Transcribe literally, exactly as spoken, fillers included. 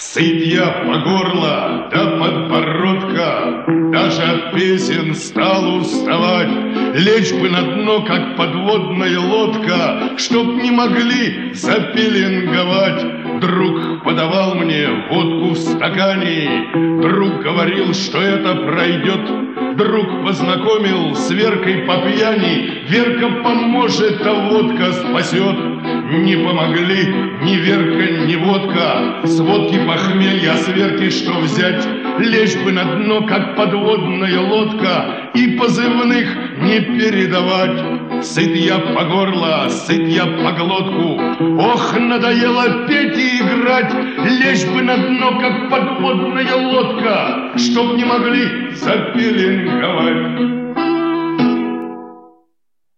Сыт я по горло до подбородка, даже от песен стал уставать. Лечь бы на дно, как подводная лодка, чтоб не могли запеленговать. Друг подавал мне водку в стакане, друг говорил, что это пройдет. Друг познакомил с Веркой по пьяни, Верка поможет, а водка спасет. Не помогли ни Верка, ни водка, с водки похмелья, с Верки что взять? Лечь бы на дно, как подводная лодка, и позывных не передавать. Сыт я по горло, сыт я по глотку, ох, надоело петь и играть. Лечь бы на дно, как подводная лодка, чтоб не могли запеленговать.